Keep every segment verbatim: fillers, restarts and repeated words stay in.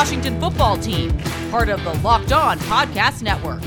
Washington Football Team, part of the Locked On Podcast Network.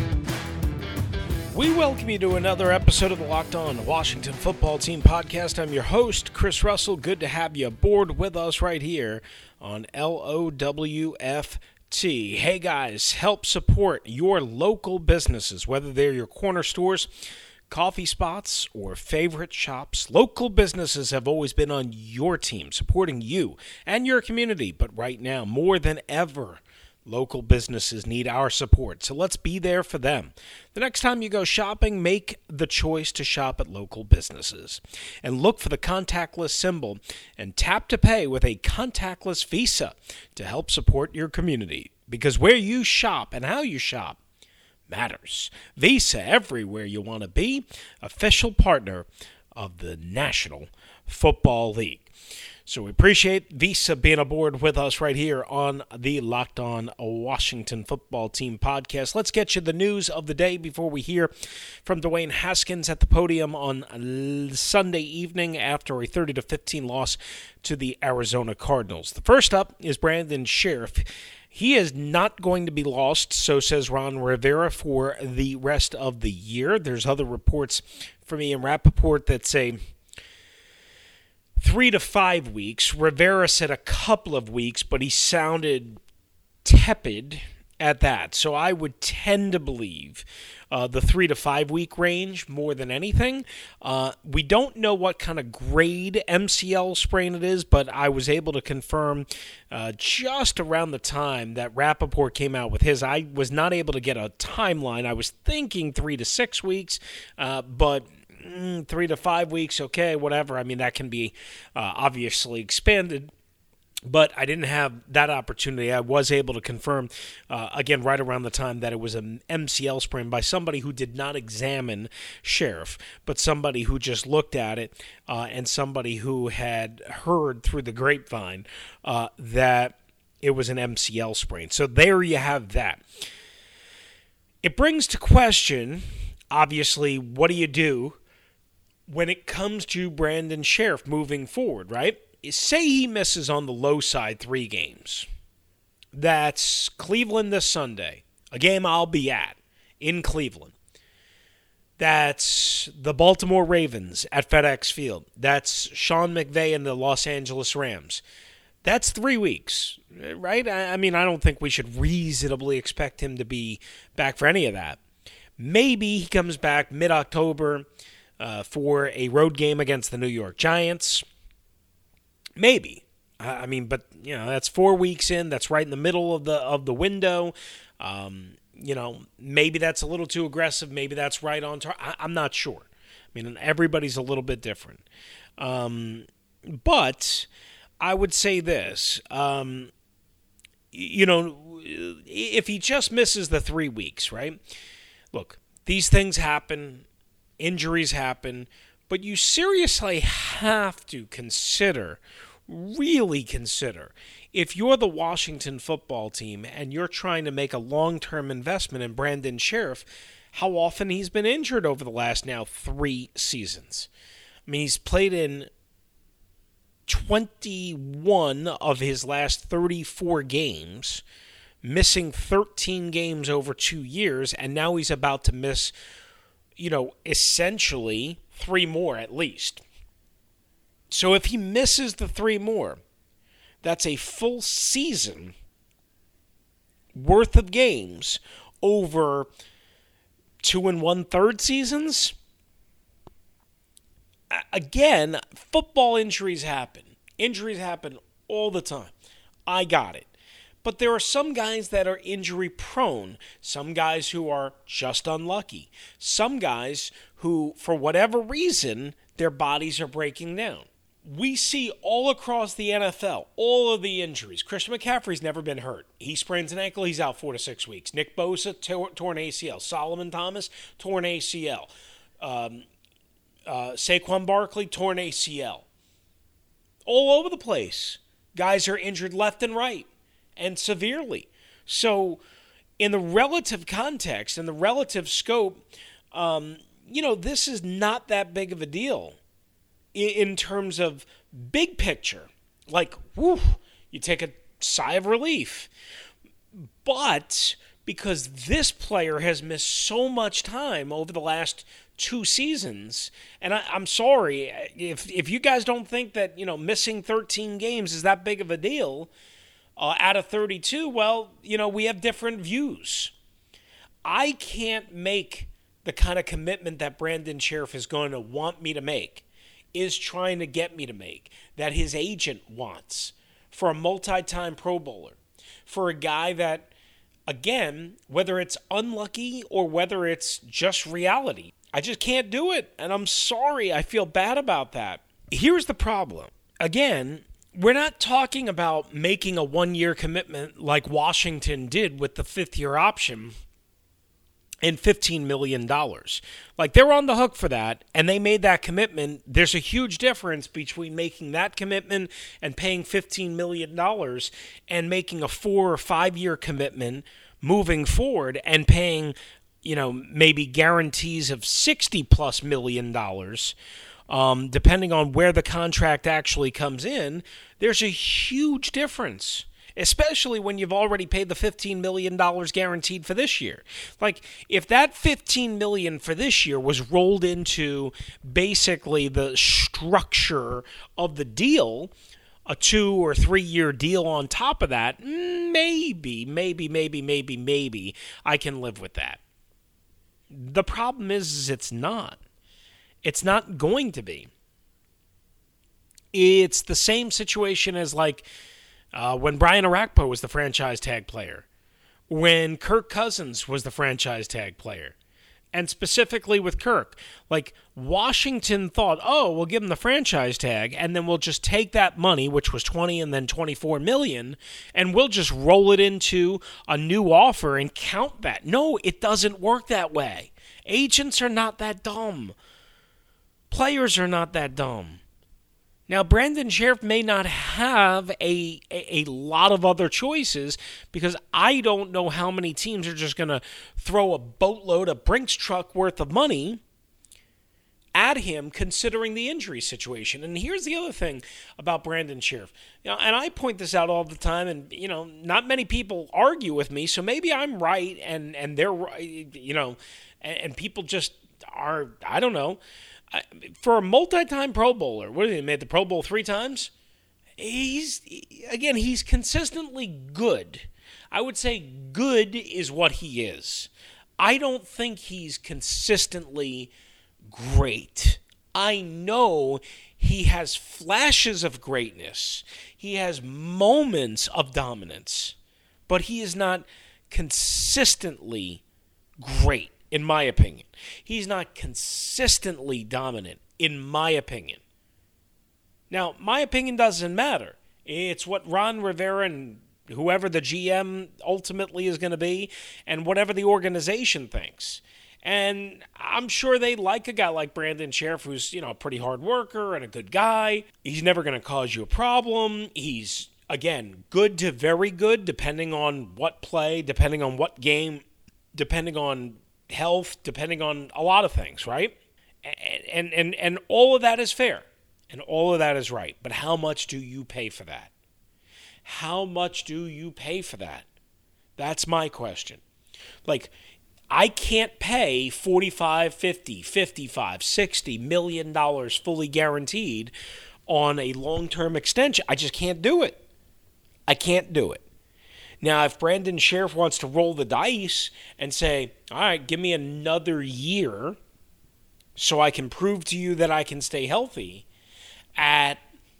We welcome you to another episode of the Locked On Washington Football Team podcast. I'm your host, Chris Russell. Good to have you aboard with us right here on L O W F T. Hey guys, help support your local businesses, whether they're your corner stores, coffee spots, or favorite shops. Local businesses have always been on your team, supporting you and your community. But right now, more than ever, local businesses need our support, so let's be there for them. The next time you go shopping, make the choice to shop at local businesses. And look for the contactless symbol and tap to pay with a contactless Visa to help support your community. Because where you shop and how you shop matters. Visa, everywhere you want to be, official partner of the National Football League. So we appreciate Visa being aboard with us right here on the Locked On Washington Football Team podcast. Let's get you the news of the day before we hear from Dwayne Haskins at the podium on Sunday evening after a thirty to fifteen loss to the Arizona Cardinals. The first up is Brandon Scherff. He is not going to be lost, so says Ron Rivera, for the rest of the year. There's other reports from Ian Rappaport that say three to five weeks. Rivera said a couple of weeks, but he sounded tepid at that. So I would tend to believe uh, the three to five week range more than anything. Uh, we don't know what kind of grade M C L sprain it is, but I was able to confirm uh, just around the time that Rappaport came out with his. I was not able to get a timeline. I was thinking three to six weeks, uh, but mm, three to five weeks, okay, whatever. I mean, that can be uh, obviously expanded. But I didn't have that opportunity. I was able to confirm, uh, again, right around the time that it was an M C L sprain by somebody who did not examine Scherff, but somebody who just looked at it uh, and somebody who had heard through the grapevine uh, that it was an M C L sprain. So there you have that. It brings to question, obviously, what do you do when it comes to Brandon Scherff moving forward, right? Say he misses on the low side three games. That's Cleveland this Sunday, a game I'll be at in Cleveland. That's the Baltimore Ravens at FedEx Field. That's Sean McVay and the Los Angeles Rams. That's three weeks, right? I mean, I don't think we should reasonably expect him to be back for any of that. Maybe he comes back mid-October uh, for a road game against the New York Giants. Maybe. I mean, but, you know, that's four weeks in. That's right in the middle of the of the window. Um, you know, maybe that's a little too aggressive. Maybe that's right on target. I'm not sure. I mean, everybody's a little bit different. Um, but I would say this. Um, you know, if he just misses the three weeks, right? Look, these things happen. Injuries happen. But you seriously have to consider, really consider, if you're the Washington Football Team and you're trying to make a long-term investment in Brandon Scherff, how often he's been injured over the last now three seasons. I mean, he's played in twenty-one of his last thirty-four games, missing thirteen games over two years, and now he's about to miss, you know, essentially three more at least. So if he misses the three more, that's a full season worth of games over two and one-third seasons. Again, football injuries happen. Injuries happen all the time. I got it. But there are some guys that are injury prone, some guys who are just unlucky, some guys who, for whatever reason, their bodies are breaking down. We see all across the N F L, all of the injuries. Christian McCaffrey's never been hurt. He sprains an ankle, he's out four to six weeks. Nick Bosa, tor- torn A C L. Solomon Thomas, torn A C L. Um, uh, Saquon Barkley, torn A C L. All over the place. Guys are injured left and right. And severely. So, in the relative context, in the relative scope, um, you know, this is not that big of a deal in, in terms of big picture. Like, whew, you take a sigh of relief. But because this player has missed so much time over the last two seasons, and I, I'm sorry, if if you guys don't think that, you know, missing thirteen games is that big of a deal uh, out of thirty-two, well, you know, we have different views. I can't make the kind of commitment that Brandon Sheriff is going to want me to make, is trying to get me to make, that his agent wants for a multi-time Pro Bowler, for a guy that, again, whether it's unlucky or whether it's just reality, I just can't do it. And I'm sorry. I feel bad about that. Here's the problem. Again, we're not talking about making a one-year commitment like Washington did with the fifth-year option and fifteen million dollars. Like, they're on the hook for that, and they made that commitment. There's a huge difference between making that commitment and paying fifteen million dollars and making a four- or five-year commitment moving forward and paying, you know, maybe guarantees of sixty-plus million dollars, um, depending on where the contract actually comes in. There's a huge difference, especially when you've already paid the fifteen million dollars guaranteed for this year. Like, if that fifteen million dollars for this year was rolled into basically the structure of the deal, a two or three year deal on top of that, maybe, maybe, maybe, maybe, maybe I can live with that. The problem is, is it's not. It's not going to be. It's the same situation as, like, Uh, when Brian Orakpo was the franchise tag player, when Kirk Cousins was the franchise tag player, and specifically with Kirk, like, Washington thought, oh, we'll give him the franchise tag, and then we'll just take that money, which was twenty and then twenty-four million, and we'll just roll it into a new offer and count that. No, it doesn't work that way. Agents are not that dumb. Players are not that dumb. Now, Brandon Sheriff may not have a, a, a lot of other choices, because I don't know how many teams are just going to throw a boatload, a Brinks truck worth of money at him, considering the injury situation. And here's the other thing about Brandon Sheriff. You know, and I point this out all the time, and, you know, not many people argue with me, so maybe I'm right and, and they're right, you know, and, and people just are, I don't know. For a multi-time Pro Bowler, what did he made the Pro Bowl three times? He's, again, he's consistently good. I would say good is what he is. I don't think he's consistently great. I know he has flashes of greatness. He has moments of dominance, but he is not consistently great. In my opinion, he's not consistently dominant, in my opinion. Now, my opinion doesn't matter. It's what Ron Rivera and whoever the G M ultimately is going to be, and whatever the organization thinks. And I'm sure they like a guy like Brandon Sheriff, who's, you know, a pretty hard worker and a good guy. He's never going to cause you a problem. He's, again, good to very good, depending on what play, depending on what game, depending on health, depending on a lot of things, right? And, and and all of that is fair, and all of that is right. But how much do you pay for that? How much do you pay for that? That's my question. Like, I can't pay forty-five, fifty, fifty-five, sixty million dollars fully guaranteed on a long-term extension. I just can't do it. I can't do it. Now, if Brandon Sheriff wants to roll the dice and say, all right, give me another year so I can prove to you that I can stay healthy at,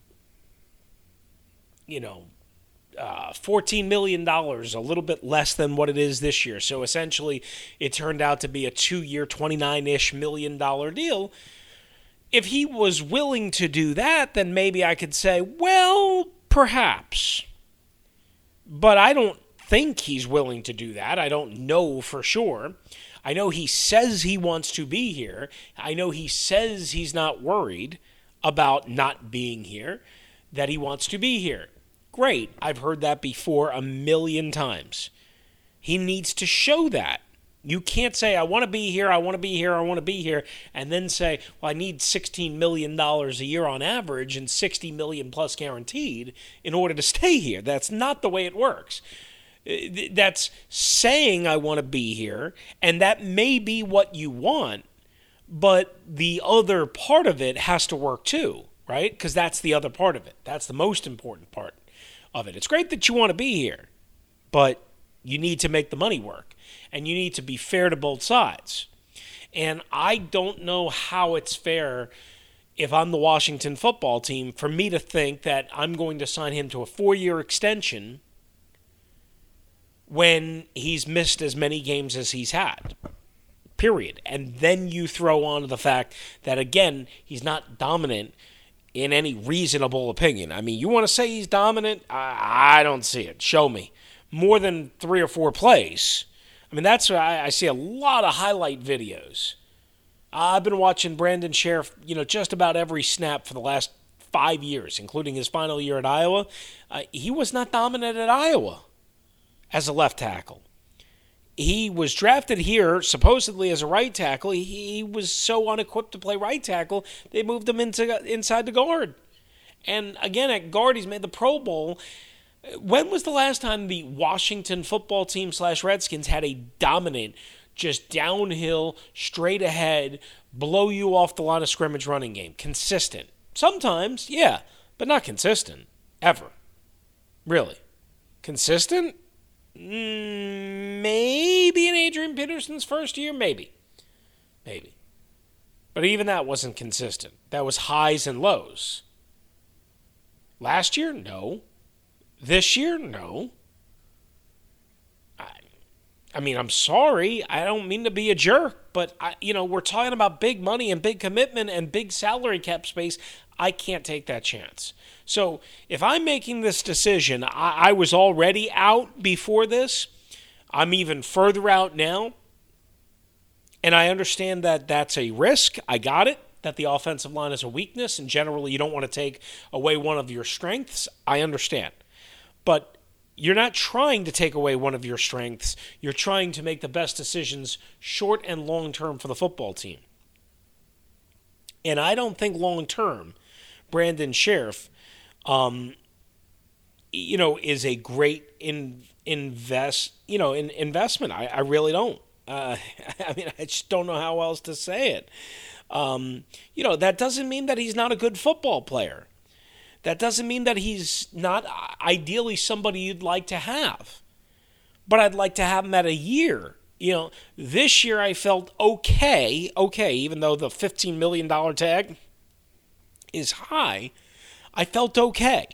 you know, uh, fourteen million dollars, a little bit less than what it is this year. So essentially, it turned out to be a two-year, twenty-nine-ish million dollar deal. If he was willing to do that, then maybe I could say, well, perhaps. But I don't think he's willing to do that. I don't know for sure. I know he says he wants to be here. I know he says he's not worried about not being here, that he wants to be here. Great. I've heard that before a million times. He needs to show that. You can't say, I want to be here, I want to be here, I want to be here, and then say, well, I need sixteen million dollars a year on average and sixty million dollars plus guaranteed in order to stay here. That's not the way it works. That's saying I want to be here, and that may be what you want, but the other part of it has to work too, right? Because that's the other part of it. That's the most important part of it. It's great that you want to be here, but you need to make the money work. And you need to be fair to both sides. And I don't know how it's fair if I'm the Washington football team for me to think that I'm going to sign him to a four-year extension when he's missed as many games as he's had. Period. And then you throw on the fact that, again, he's not dominant in any reasonable opinion. I mean, you want to say he's dominant? I, I don't see it. Show me. More than three or four plays. I mean, that's why I, I see a lot of highlight videos. Uh, I've been watching Brandon Sheriff, you know, just about every snap for the last five years, including his final year at Iowa. Uh, he was not dominant at Iowa as a left tackle. He was drafted here supposedly as a right tackle. He, he was so unequipped to play right tackle, they moved him into inside the guard. And again, at guard, he's made the Pro Bowl. When was the last time the Washington football team slash Redskins had a dominant, just downhill, straight ahead, blow you off the line of scrimmage running game? Consistent. Sometimes, yeah, but not consistent. Ever. Really. Consistent? Mm, maybe in Adrian Peterson's first year? Maybe. Maybe. But even that wasn't consistent. That was highs and lows. Last year? No. This year? No. I, I mean, I'm sorry. I don't mean to be a jerk, but, I, you know, we're talking about big money and big commitment and big salary cap space. I can't take that chance. So if I'm making this decision, I, I was already out before this. I'm even further out now. And I understand that that's a risk. I got it. That the offensive line is a weakness, and generally you don't want to take away one of your strengths. I understand. But you're not trying to take away one of your strengths. You're trying to make the best decisions short and long term for the football team. And I don't think long term, Brandon Sheriff, um, you know, is a great in, invest, you know, in, investment. I, I really don't. Uh, I mean, I just don't know how else to say it. Um, you know, that doesn't mean that he's not a good football player. That doesn't mean that he's not ideally somebody you'd like to have. But I'd like to have him at a year. You know, this year I felt okay, okay, even though the fifteen million dollars tag is high, I felt okay.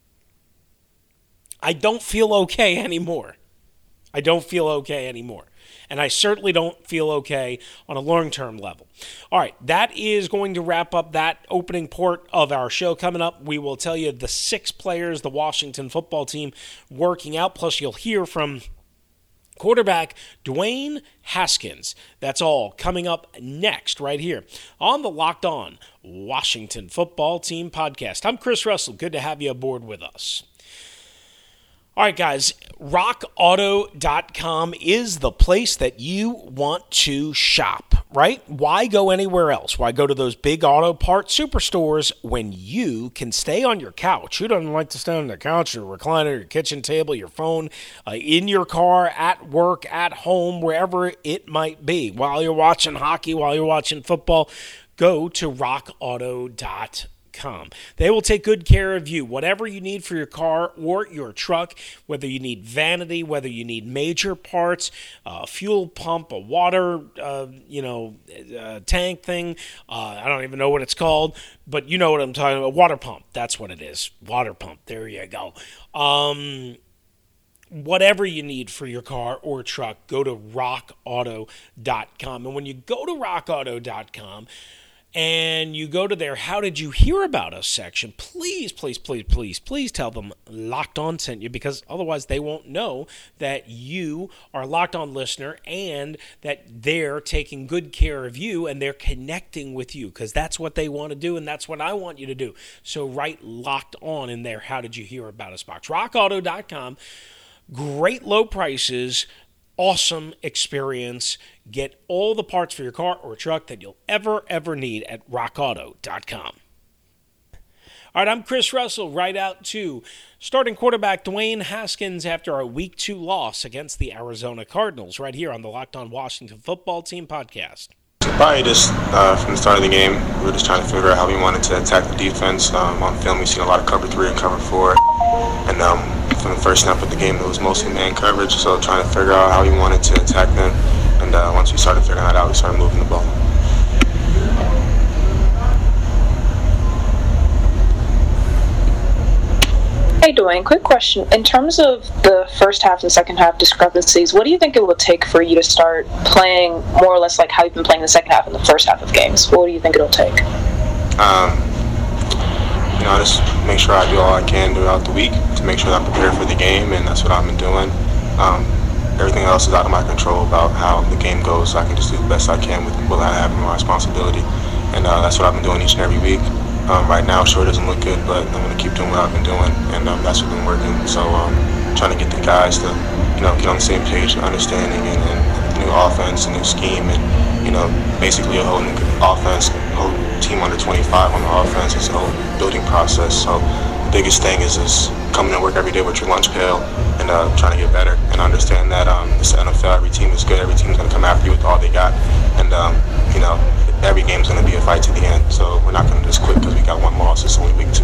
I don't feel okay anymore. I don't feel okay anymore. And I certainly don't feel okay on a long-term level. All right, that is going to wrap up that opening part of our show. Coming up, we will tell you the six players the Washington football team working out, plus you'll hear from quarterback Dwayne Haskins. That's all coming up next right here on the Locked On Washington Football Team podcast. I'm Chris Russell. Good to have you aboard with us. All right, guys, rock auto dot com is the place that you want to shop, right? Why go anywhere else? Why go to those big auto parts superstores when you can stay on your couch? Who doesn't like to stay on the couch, your recliner, your kitchen table, your phone, uh, in your car, at work, at home, wherever it might be? While you're watching hockey, while you're watching football, go to rock auto dot com. They will take good care of you. Whatever you need for your car or your truck, whether you need vanity, whether you need major parts, a fuel pump, a water, uh, you know, uh, tank thing. Uh, I don't even know what it's called, but you know what I'm talking about. Water pump. That's what it is. Water pump. There you go. Um, whatever you need for your car or truck, go to rock auto dot com. And when you go to rock auto dot com, and you go to their How Did You Hear About Us section, please, please, please, please, please tell them Locked On sent you, because otherwise they won't know that you are a Locked On listener and that they're taking good care of you and they're connecting with you, because that's what they want to do and that's what I want you to do. So write Locked On in their How Did You Hear About Us box. rock auto dot com, great low prices, awesome experience. Get all the parts for your car or truck that you'll ever, ever need at rock auto dot com. All right, I'm Chris Russell, right out to starting quarterback Dwayne Haskins after a week two loss against the Arizona Cardinals, right here on the Locked On Washington Football Team podcast. Probably just uh, from the start of the game, we were just trying to figure out how we wanted to attack the defense. Um, on film, we've seen a lot of cover three and cover four. And um, from the first snap of the game, it was mostly man coverage, so trying to figure out how we wanted to attack them. And uh, once we started figuring that out, we started moving the ball. Hey Dwayne, quick question. In terms of the first half and second half discrepancies, what do you think it will take for you to start playing more or less like how you've been playing the second half and the first half of games? What do you think it'll take? Um, you know, just make sure I do all I can throughout the week to make sure that I'm prepared for the game, and that's what I've been doing. Um, everything else is out of my control about how the game goes, so I can just do the best I can with what I have in my responsibility. And uh, that's what I've been doing each and every week. Um, right now, sure, it doesn't look good, but I'm going to keep doing what I've been doing, and um, that's what's been working. So um, trying to get the guys to, you know, get on the same page, understanding, and, and new offense, a new scheme, and, you know, basically a whole new offense, a whole team under twenty-five on the offense. It's a whole building process. So the biggest thing is just coming to work every day with your lunch pail and uh, trying to get better and understand that um, it's the N F L. Every team is good. Every team's going to come after you with all they got, and, um, you know, every game's going to be a fight to the end, so we're not going to just quit because we got one loss. It's only week two.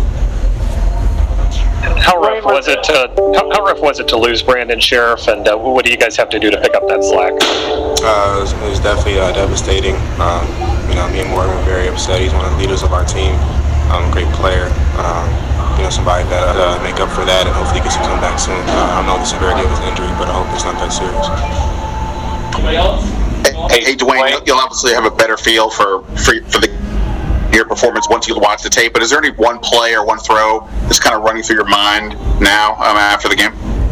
How rough was it to how, how rough was it to lose Brandon Sheriff, and uh, what do you guys have to do to pick up that slack? Uh, it, was, it was definitely uh, devastating. Um, you know, me and Morgan were very upset. He's one of the leaders of our team. Um, great player. Um, you know, somebody that uh, make up for that, and hopefully gets to come back soon. Uh, I don't know the severity of his injury, but I hope it's not that serious. Anybody else? Hey, hey, Dwayne, you'll obviously have a better feel for, for for the your performance once you watch the tape. But is there any one play or one throw that's kind of running through your mind now um, after the game?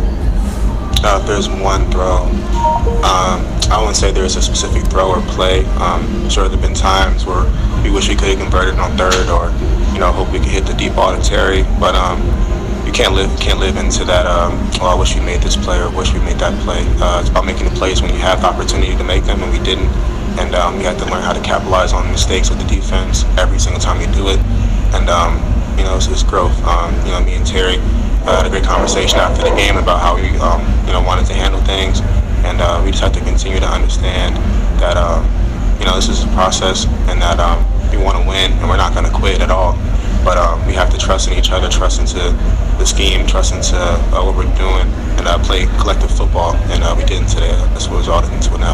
Uh, if there's one throw, um, I wouldn't say there's a specific throw or play. Um, I'm sure there have been times where we wish we could have converted on third, or you know, hope we could hit the deep ball to Terry. But um, you can't live can't live into that. Um, oh, I wish we made this play or wish we made that play. Uh, it's about making the plays when you have the opportunity to make them, and we didn't. And um, we had to learn how to capitalize on mistakes with the defense every single time we do it. And um, you know, it's just growth. Um, you know, me and Terry uh, had a great conversation after the game about how we um, you know wanted to handle things, and uh, we just have to continue to understand that um, you know this is a process, and that um, we want to win, and we're not going to quit at all. But um, we have to trust in each other, trust into the scheme, trust into uh, what we're doing, and uh, play collective football. And uh, we did today. That's what resulted into it now.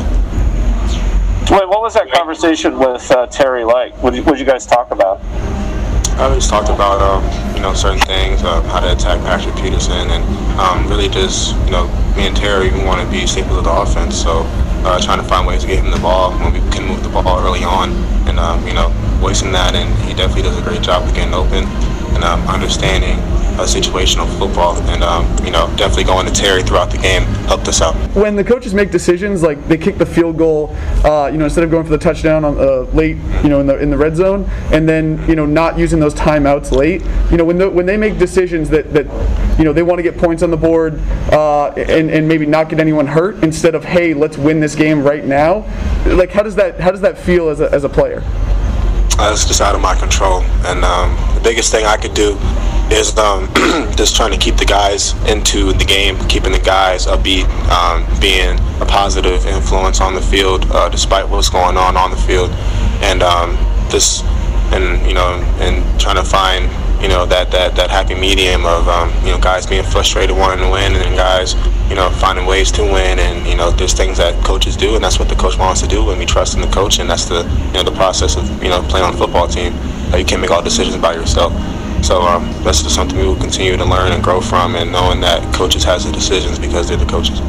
Wait, what was that conversation with uh, Terry like? What did, what did you guys talk about? Uh, we just talked about um, you know certain things, uh, how to attack Patrick Peterson, and um, really just you know me and Terry, we want to be staples of the offense. So uh, trying to find ways to get him the ball when we can move the ball early on, and um, you know voicing that, and he definitely does a great job of getting open and um, understanding uh, situational football, and um, you know definitely going to Terry throughout the game helped us out. When the coaches make decisions like they kick the field goal, uh, you know instead of going for the touchdown on uh, late, you know in the in the red zone, and then you know not using those timeouts late, you know when the, when they make decisions that that you know they want to get points on the board uh, and and maybe not get anyone hurt instead of hey let's win this game right now, like how does that how does that feel as a as a player? Uh, it's just out of my control, and um, the biggest thing I could do is um, just trying to keep the guys into the game, keeping the guys upbeat, um, being a positive influence on the field, uh, despite what's going on on the field, and um, just and you know, and trying to find you know that that that happy medium of um, you know guys being frustrated wanting to win, and then guys you know finding ways to win, and you know there's things that coaches do, and that's what the coach wants to do, and we trust in the coach, and that's the you know the process of you know playing on a football team. Uh, you can't make all decisions by yourself. So um, that's just something we will continue to learn and grow from, and knowing that coaches has the decisions because they're the coaches.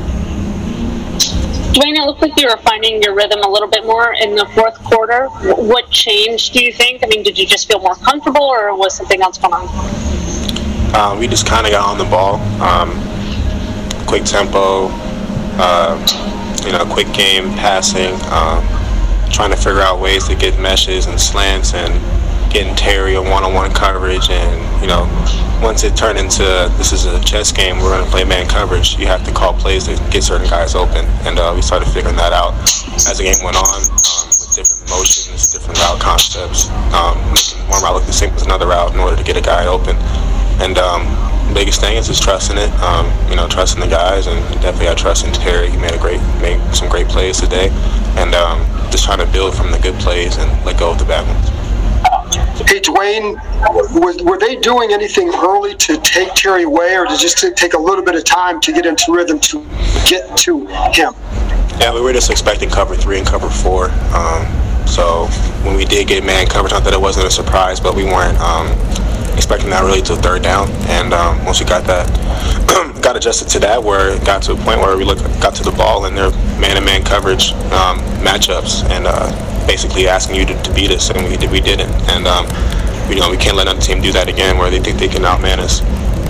Dwayne, it looked like you were finding your rhythm a little bit more in the fourth quarter. What changed, do you think? I mean, did you just feel more comfortable, or was something else going on? Uh, we just kind of got on the ball. Um, quick tempo, uh, you know, quick game, passing, um, trying to figure out ways to get meshes and slants, and getting Terry a one-on-one coverage, and, you know, once it turned into this is a chess game, we're going to play man coverage, you have to call plays to get certain guys open. And uh, we started figuring that out as the game went on, um, with different motions, different route concepts, um, making one route look the same as another route in order to get a guy open. And um, the biggest thing is just trusting it, um, you know, trusting the guys, and definitely got trust in Terry. He made a great, made some great plays today, and um, just trying to build from the good plays and let go of the bad ones. Hey, Dwayne, were, were they doing anything early to take Terry away, or did it just take a little bit of time to get into rhythm to get to him? Yeah, we were just expecting cover three and cover four. Um, so when we did get man coverage, not that it wasn't a surprise, but we weren't um, expecting that really till third down. And um, once we got that, got adjusted to that, where it got to a point where we look, got to the ball and their man-to-man coverage um, matchups, and uh, basically asking you to, to beat us, and we did. We didn't, and um, you know, we can't let another team do that again, where they think they can outman us.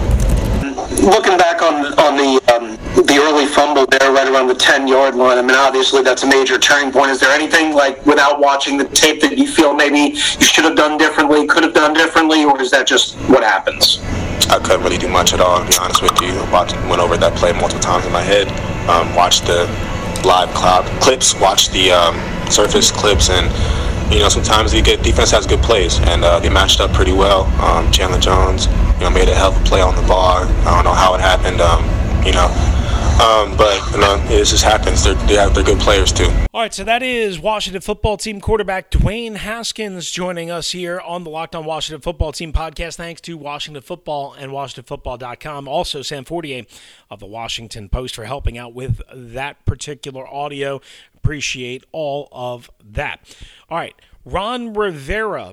Looking back on on the um, the early fumble there, right around the ten-yard line, I mean, obviously that's a major turning point. Is there anything, like, without watching the tape, that you feel maybe you should have done differently, could have done differently, or is that just what happens? I couldn't really do much at all, to be honest with you. I watched, went over that play multiple times in my head, um, watched the live cloud clips, watched the um, surface clips, and you know, sometimes the defense has good plays, and uh, they matched up pretty well. Um, Chandler Jones, you know, made a hell of a play on the bar. I don't know how it happened, um, you know, um, but you know, it just happens. They're they have, they're good players too. All right, so that is Washington Football Team quarterback Dwayne Haskins joining us here on the Locked On Washington Football Team podcast. Thanks to Washington Football and Washington Football dot com. Also, Sam Fortier of the Washington Post for helping out with that particular audio. Appreciate all of that. All right, Ron Rivera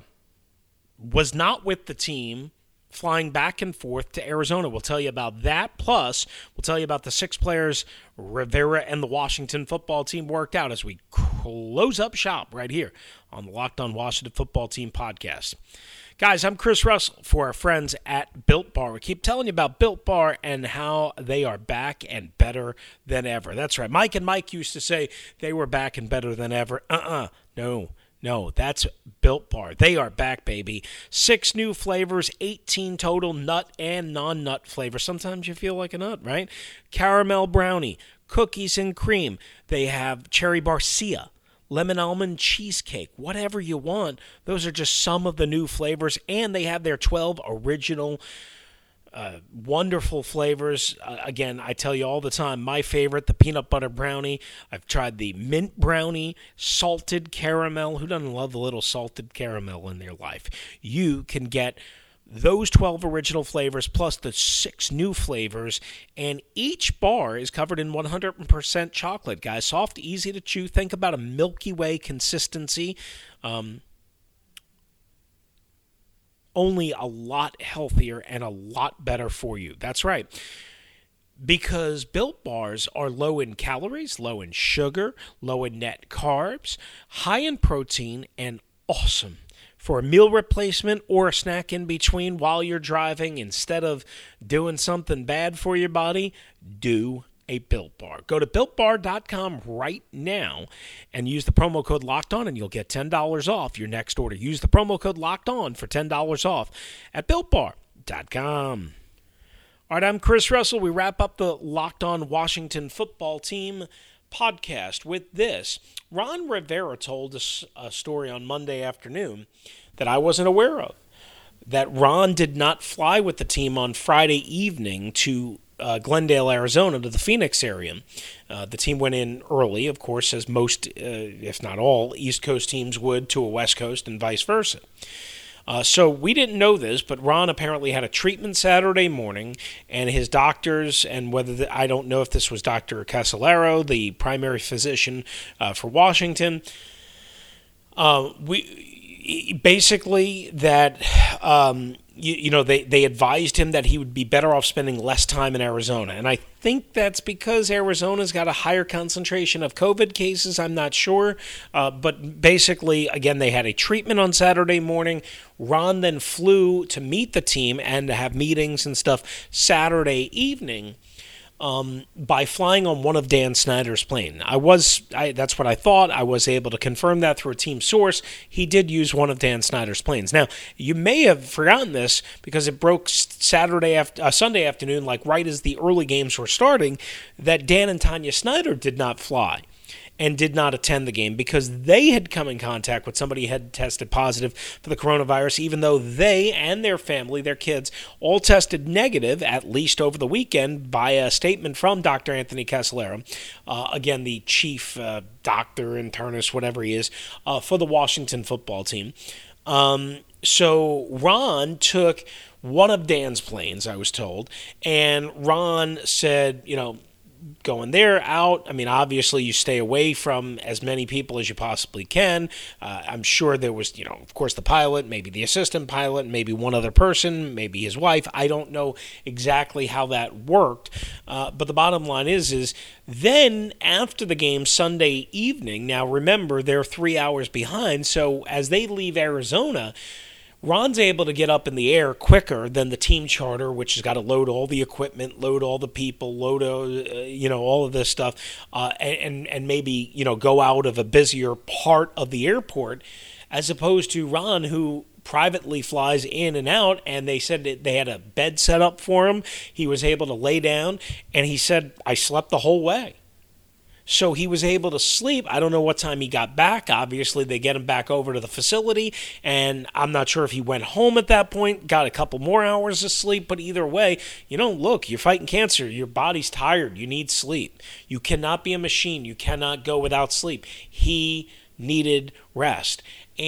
was not with the team flying back and forth to Arizona. We'll tell you about that. Plus, we'll tell you about the six players Rivera and the Washington Football Team worked out as we close up shop right here on the Locked On Washington Football Team podcast. Guys, I'm Chris Russell for our friends at Built Bar. We keep telling you about Built Bar and how they are back and better than ever. That's right. Mike and Mike used to say they were back and better than ever. Uh-uh. No. No, that's Built Bar. They are back, baby. Six new flavors, eighteen total nut and non-nut flavors. Sometimes you feel like a nut, right? Caramel brownie, cookies and cream. They have cherry barcia, lemon almond cheesecake, whatever you want. Those are just some of the new flavors, and they have their twelve original Uh, wonderful flavors. Uh, again, I tell you all the time, my favorite, the peanut butter brownie. I've tried the mint brownie, salted caramel. Who doesn't love a little salted caramel in their life? You can get those twelve original flavors plus the six new flavors, and each bar is covered in one hundred percent chocolate, guys. Soft, easy to chew. Think about a Milky Way consistency. Um, only a lot healthier and a lot better for you. That's right. Because Built Bars are low in calories, low in sugar, low in net carbs, high in protein, and awesome for a meal replacement or a snack in between while you're driving. Instead of doing something bad for your body, do a Built Bar. Go to built bar dot com right now and use the promo code LOCKEDON, and you'll get ten dollars off your next order. Use the promo code LOCKEDON for ten dollars off at built bar dot com. All right, I'm Chris Russell. We wrap up the Locked On Washington Football Team podcast with this. Ron Rivera told us a story on Monday afternoon that I wasn't aware of, that Ron did not fly with the team on Friday evening to Uh, Glendale, Arizona, to the Phoenix area. Uh, the team went in early, of course, as most, uh, if not all, East Coast teams would to a West Coast and vice versa. Uh, so we didn't know this, but Ron apparently had a treatment Saturday morning, and his doctors, and whether the, I don't know if this was Doctor Casolaro, the primary physician uh, for Washington, uh, we basically that. Um, You, you know, they, they advised him that he would be better off spending less time in Arizona. And I think that's because Arizona's got a higher concentration of COVID cases. I'm not sure. Uh, but basically, again, they had a treatment on Saturday morning. Ron then flew to meet the team and to have meetings and stuff Saturday evening. um, by flying on one of Dan Snyder's plane. I was, I, that's what I thought. I was able to confirm that through a team source. He did use one of Dan Snyder's planes. Now, you may have forgotten this because it broke Saturday after, uh, Sunday afternoon, like right as the early games were starting, that Dan and Tanya Snyder did not fly and did not attend the game because they had come in contact with somebody who had tested positive for the coronavirus, even though they and their family, their kids, all tested negative, at least over the weekend, by a statement from Doctor Anthony Casolaro, uh, again, the chief uh, doctor, internist, whatever he is, uh, for the Washington football team. Um, so Ron took one of Dan's planes, I was told, and Ron said, you know, going there, out, I mean, obviously you stay away from as many people as you possibly can. Uh, I'm sure there was, you know, of course the pilot, maybe the assistant pilot, maybe one other person, maybe his wife. I don't know exactly how that worked. Uh, but the bottom line is, is then after the game Sunday evening, now remember, they're three hours behind. So as they leave Arizona, Ron's able to get up in the air quicker than the team charter, which has got to load all the equipment, load all the people, load, uh, you know, all of this stuff, uh, and and maybe, you know, go out of a busier part of the airport, as opposed to Ron, who privately flies in and out, and they said that they had a bed set up for him. He was able to lay down, and he said, I slept the whole way. So he was able to sleep. I don't know what time he got back. Obviously, they get him back over to the facility, and I'm not sure if he went home at that point, got a couple more hours of sleep, but either way, you know, look, you're fighting cancer. Your body's tired. You need sleep. You cannot be a machine. You cannot go without sleep. He needed rest.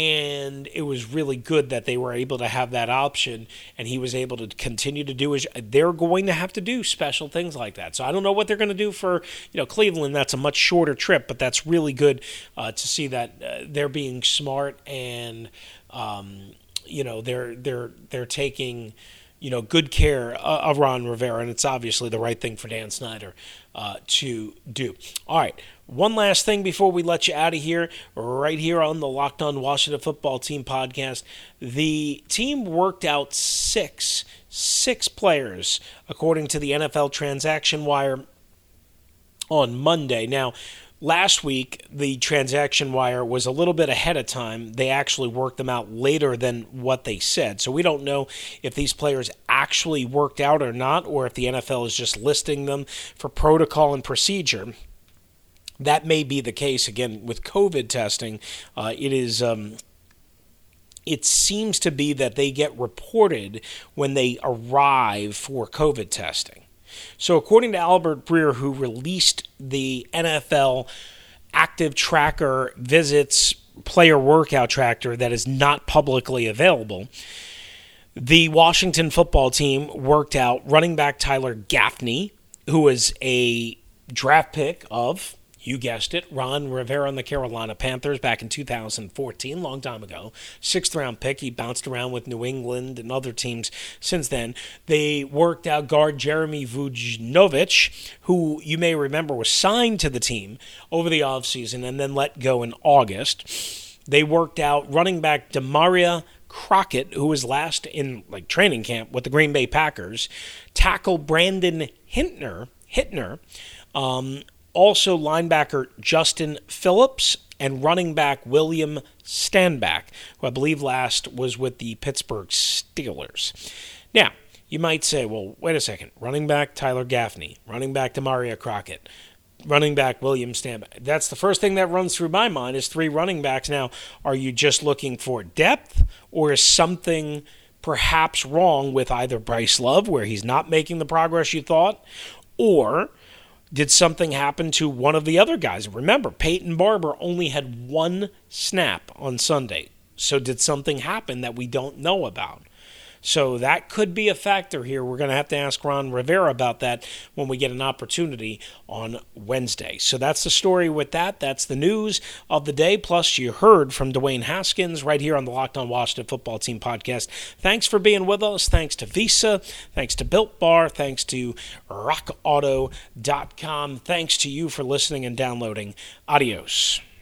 And it was really good that they were able to have that option, and he was able to continue to do his. They're going to have to do special things like that. So I don't know what they're going to do for, you know, Cleveland. That's a much shorter trip, but that's really good uh, to see that uh, they're being smart and um, you know they're they're they're taking, you know, good care of Ron Rivera, and it's obviously the right thing for Dan Snyder uh, to do. All right. One last thing before we let you out of here, right here on the Locked On Washington Football Team podcast. The team worked out six, six players, according to the N F L Transaction Wire, on Monday. Now, last week, the Transaction Wire was a little bit ahead of time. They actually worked them out later than what they said. So we don't know if these players actually worked out or not, or if the N F L is just listing them for protocol and procedure. That may be the case. Again, with COVID testing, uh, it is. Um, it seems to be that they get reported when they arrive for COVID testing. So according to Albert Breer, who released the N F L Active Tracker Visits player workout tracker that is not publicly available, the Washington football team worked out running back Tyler Gaffney, who was a draft pick of, you guessed it, Ron Rivera and the Carolina Panthers back in two thousand fourteen, long time ago. Sixth round pick. He bounced around with New England and other teams since then. They worked out guard Jeremy Vujnovic, who you may remember was signed to the team over the offseason and then let go in August. They worked out running back Demaria Crockett, who was last in like training camp with the Green Bay Packers. Tackle Brandon Hittner, Hittner, um, also linebacker Justin Phillips, and running back William Stanback, who I believe last was with the Pittsburgh Steelers. Now, you might say, well, wait a second. Running back Tyler Gaffney, running back Demaria Crockett, running back William Stanback. That's the first thing that runs through my mind is three running backs. Now, are you just looking for depth, or is something perhaps wrong with either Bryce Love, where he's not making the progress you thought, or did something happen to one of the other guys? Remember, Peyton Barber only had one snap on Sunday. So did something happen that we don't know about? So that could be a factor here. We're going to have to ask Ron Rivera about that when we get an opportunity on Wednesday. So that's the story with that. That's the news of the day. Plus, you heard from Dwayne Haskins right here on the Locked On Washington Football Team podcast. Thanks for being with us. Thanks to Visa. Thanks to Built Bar. Thanks to rock auto dot com. Thanks to you for listening and downloading. Adios.